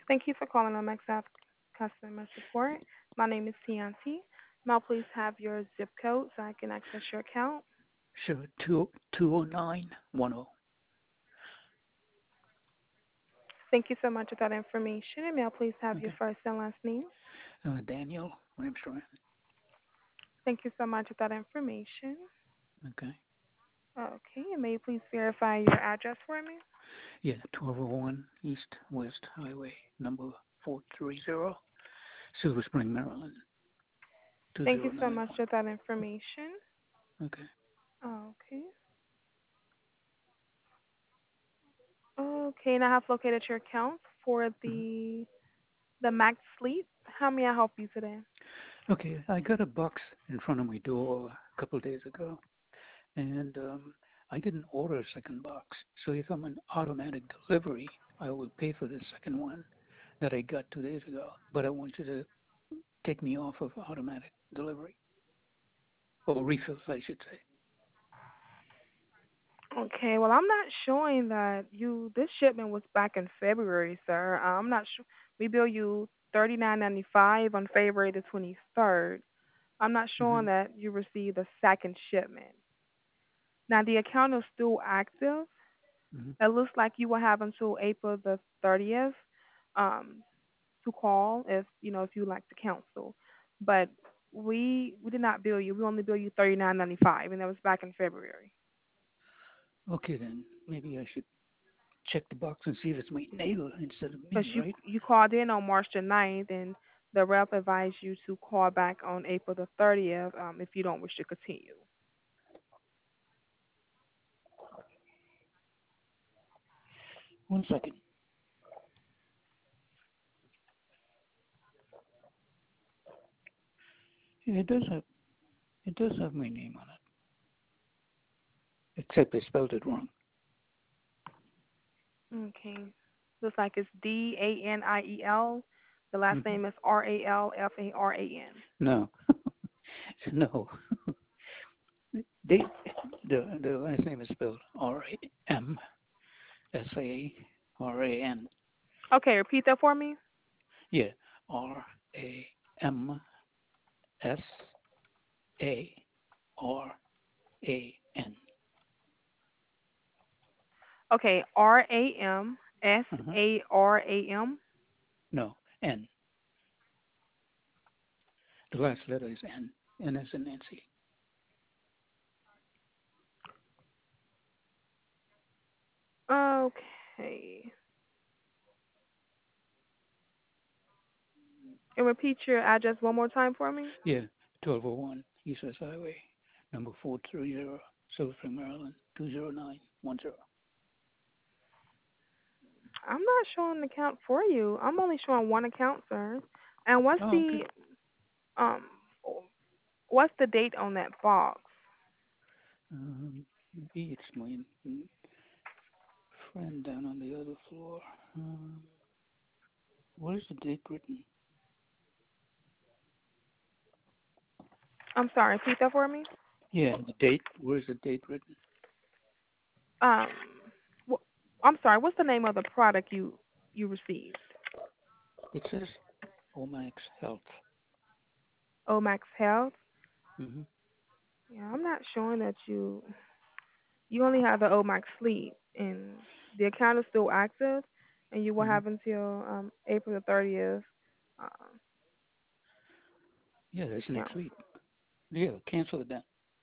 Thank you for calling MXF customer support. My name is Tianti. May I please have your zip code so I can access your account? Sure, 20910. Thank you so much for that information. And may I please have your Okay. first and last name? Daniel Armstrong. Thank you so much for that information. Okay. Okay, and may you please verify your address for me? Yeah, 1201 East West Highway, number 430, Silver Spring, Maryland, Thank you so much 20910. for that information. Okay. Okay. Okay, and I have located your account for Mhm. the Max Sleep. How may I help you today? Okay, I got a box in front of my door a couple of days ago, and I didn't order a second box. So if I'm an automatic delivery, I will pay for the second one that I got 2 days ago. But I want you to take me off of automatic delivery, or refills, I should say. Okay, well, I'm not showing that this shipment was back in February, sir. I'm not sure. We bill you 39.95 on February the 23rd. I'm not showing Hmm. that you received a second shipment. Now, the account is still active. Hmm. It looks like you will have until April the 30th um, to call if you'd like to cancel. But we did not bill you. We only bill you 39.95, and that was back in February. Okay, then maybe I should check the box and see if it's my neighbor instead of Because me, you right? you called in on March the 9th, and the rep advised you to call back on April the 30th if you don't wish to continue. 1 second. Yeah, it does have my name on it, except I spelled it wrong. Okay. Looks like it's Daniel. The last Hmm. name is Ralfaran. No, no. They, the last name is spelled Ramsaran. Okay, repeat that for me. Yeah, Ramsaran. Okay, Uh-huh. Ramsaram. No, N. The last letter is N. N as in Nancy. Okay. And repeat your address one more time for me. Yeah, 1201 East West Highway, number 430, Silver Spring, Maryland, 20910. I'm not showing the account for you. I'm only showing one account, sir. And Oh, okay. um what's the date on that box? Maybe it's my friend down on the other floor. Um, what is the date written? I'm sorry, repeat that for me. Yeah, the date. Where's the date written? Um, I'm sorry. What's the name of the product you received? It says Omax Health. Omax Health. Hmm. Yeah, I'm not showing that you only have the Omax Sleep, and the account is still active, and you will Hmm. have until April the 30th. Um, Yeah, to that's next cancel. week. Yeah, cancel it then.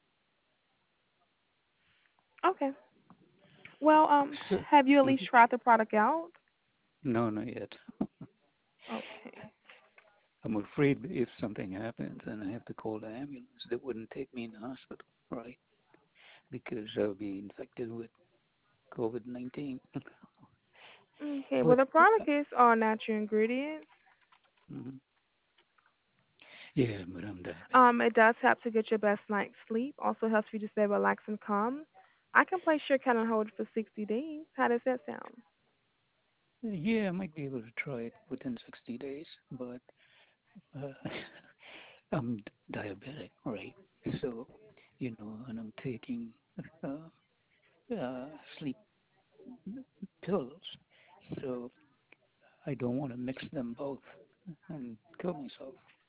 Okay. Well, So, have you at least mhm. tried the product out? No, not yet. Okay. I'm afraid if something happens and I have to call the ambulance, they wouldn't take me in the hospital, right? Because I'll be infected with COVID-19. Okay. Well, But the product is all natural ingredients. mhm. Yeah, but I'm diabetic. It does help to get your best night's sleep. Also helps you to stay relaxed and calm. I can place your account on hold for 60 days. How does that sound? Yeah, I might be able to try it within 60 days, but uh, I'm diabetic, right? So, and I'm taking uh, sleep pills. So I don't want to mix them both and kill myself.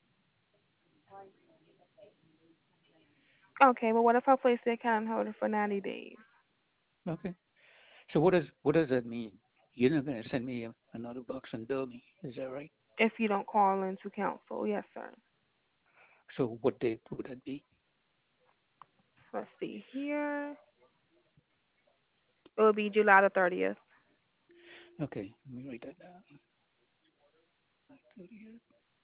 Okay, well, what if I place the account on hold for 90 days? Okay. So what does that mean? You're not going to send me another box and bill me, is that right? If you don't call into counsel, yes, sir. So what date would that be? Let's see here. It will be July the 30th. Okay, let me write that down. 30th.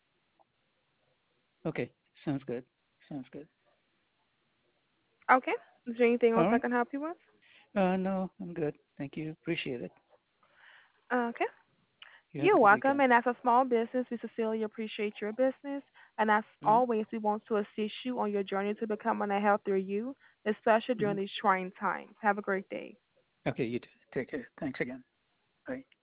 Okay, sounds good. Sounds good. Okay. Is there anything else All I right. can help you with? No, I'm good. Thank you. Appreciate it. Okay. You have a You're good welcome. weekend. And as a small business, we sincerely appreciate your business. And as Hmm. always, we want to assist you on your journey to becoming a healthier you, especially Hmm. during these trying times. Have a great day. Okay, you too. Take care. Thanks again. Bye.